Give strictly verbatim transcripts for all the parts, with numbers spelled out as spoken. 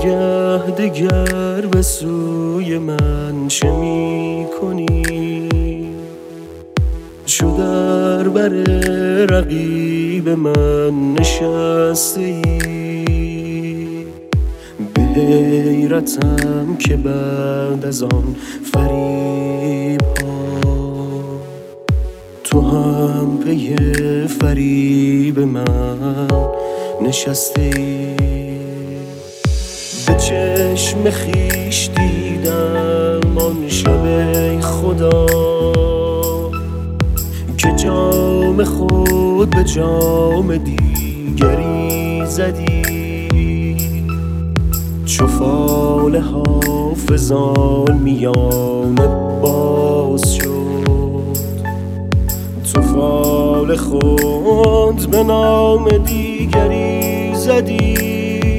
نگه دگر به سوی من چه می کنی؟ چو در بر رقیب من نشسته ای، به حیرتم که بعد از آن فریب ها تو هم پی فریب من نشسته ای. به چشم خویش دیدم آن شب ای خدا که جام خود به جام دیگری زدی، چو فال حافظان میانه باز شد، تو فال خود به نام دیگری زدی.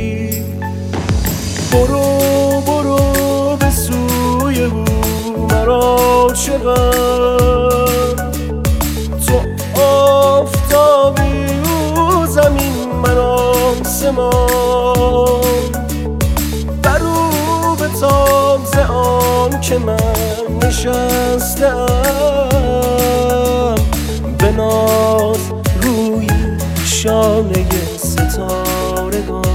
برو برو به سوی او مرا چه غم، تو آفتابی او زمین من آسمان، بر او بتاب ز آن که من نشستم، به ناز روی شانه ستارگان.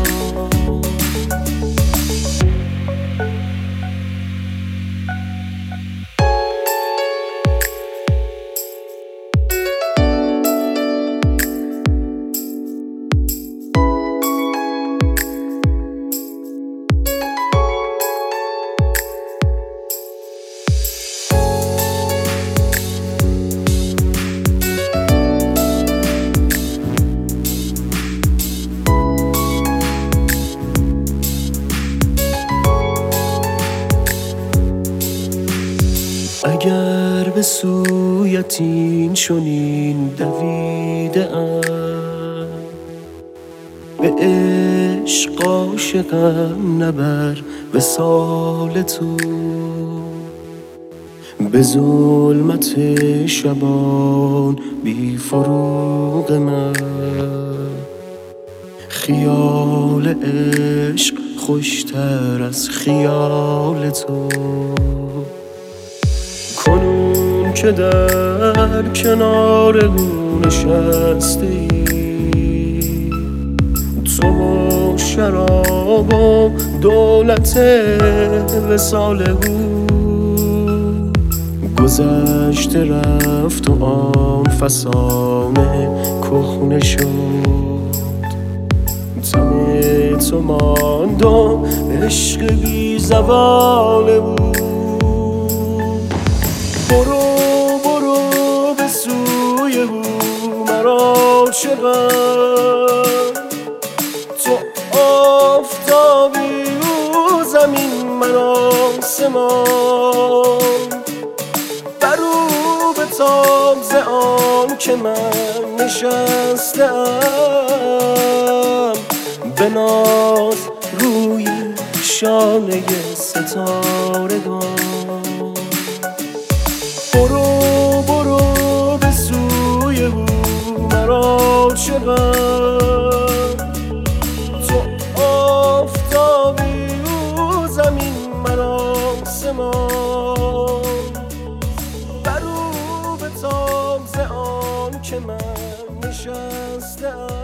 اگر به سویت این چنین دویده ام، به عشق عاشقم نبر وصال تو، به ظلمت شبان بی فروغ من، خیال عشق خوشتر از خیال تو. کنون که در کنار او نشسته ای، تو و شراب و دولت وصال او، گذشته رفت و آن فسانه کهنه شد، تن تو ماند و عشق بی زوال او. برو برو به سوی او مرا چه غم، تو آفتابی او زمین من آسمان، بر او بتاب ز آن که من نشستم، به ناز روی شانه ستارگان. برو برو به سوی او مرا چه غم، تو آفتابی او زمین من آسمان، بر او بتاب ز آن که من نشستم.